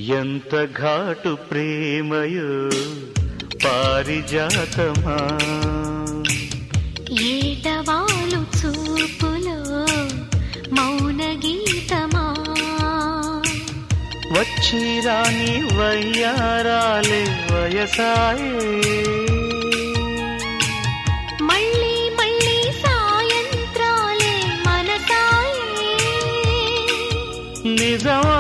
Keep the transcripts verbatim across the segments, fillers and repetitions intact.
ఎంత ఘాటు ప్రేమయో పారిజాతమా, ఏటవాలు చూపులో మౌన గీతమా, వచ్చి రాని వయ్యారాలే వయసాయే, మళ్ళీ మళ్ళీ సాయంత్రాలే మనసాయే. నిజమా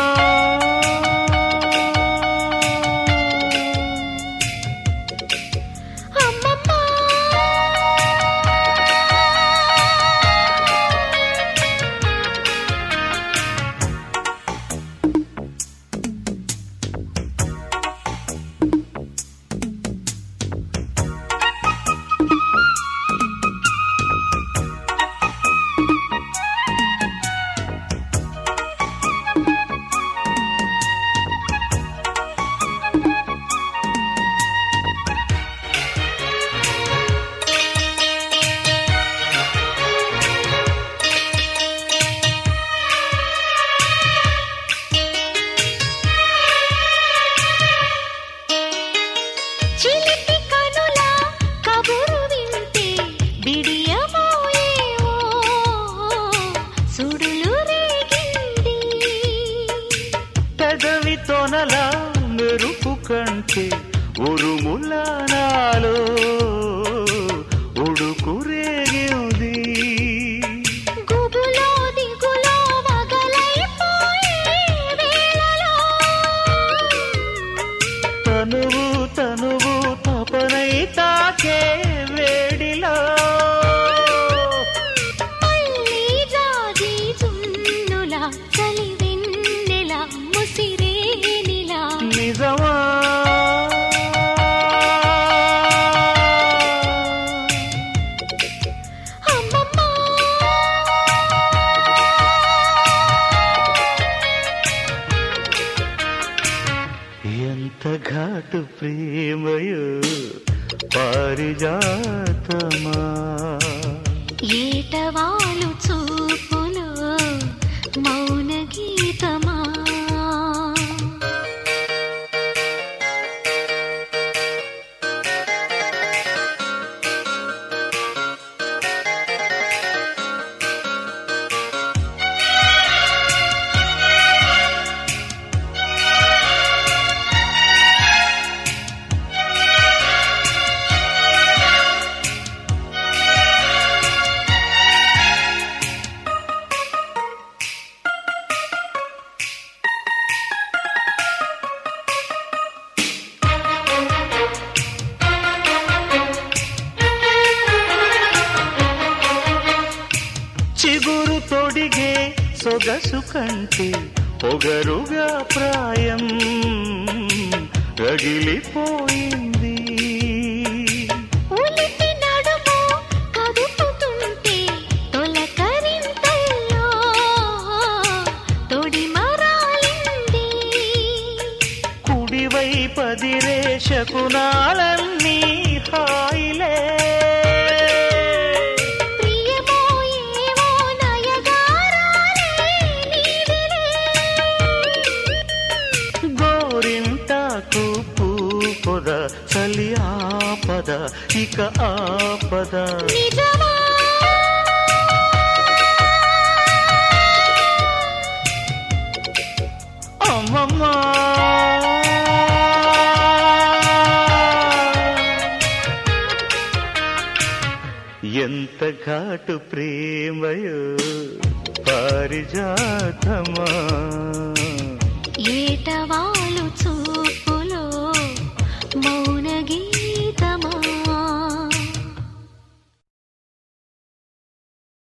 తొనలా మెరుపు కంటే ఉరుముల నాలో ఉడుకు రేగింది, గుబులో దిగులో వగలైపోయే వేళలో, తనువు తనువు తపనై తాకే వేడిలో, మళ్ళీ జాజి చున్నులా చలి వెన్నెలా ముసిరేనిలా. నిజమా అమ్మమ్మా ఎంత ఘాటు ప్రేమయో పారిజాతమా, ఏటవాలు చూపులో మౌన గీతమా. చిగురు తొడిగే సొగసు కంటే పొగరుగా ప్రాయం రగిలిపోయింది, ఉలిపి నడుము కదుపుతుంటే తొలకరింతల్లో తొడి మరాలింది, కుడివై పదిరే శకునాలన్నీ హాయిలే, పొద చలి ఆపద ఇక ఆపద. నిజమా అమ్మమ్మా ఎంత ఘాటు ప్రేమయో పారిజాతమా.